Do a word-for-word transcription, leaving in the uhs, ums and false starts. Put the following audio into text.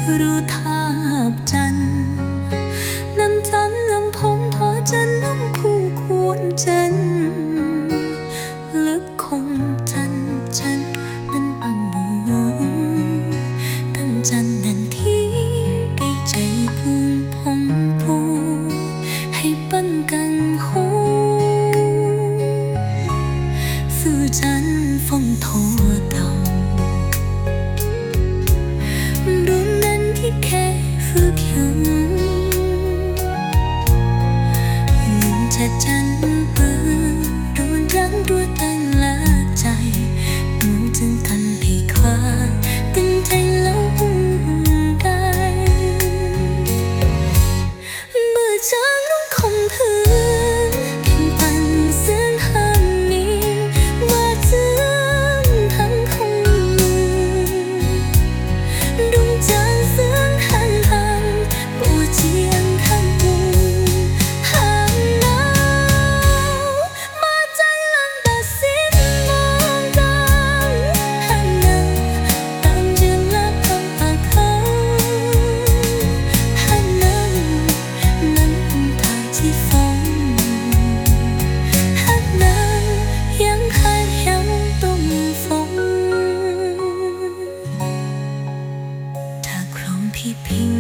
รู้ทาบจันน้ำจันลำพงทอจันน้ำคู่ควรจันลึกคงจันจันนั้นปังมือตั้งจันนันที่ได้ใจภูมิพงพูให้ปั้นกันหูสื่อจันฟงโทเต่ารุ่นนั้นที่แค่ฝึกยังยิ่งจะจันเปิดรุนรังตัวตั้งละใจมุ่งถึงกันให้คว้าตั้งใจแล้วได้เมื่อจางลงคงพื้นปันเส้นหันนี้มาเจือนทั้งคงดวงจันทร์เสื่องหันหันปูเจียงทั้งมุมหันหนาวมาใจลำตัดสินมองกันหันหน้าตามเดือนละพังปากเขาหันหน้านั้นทางที่ฟ้องหันหน้ายังหายยังต้องฟ้องถ้าครองพี่พิง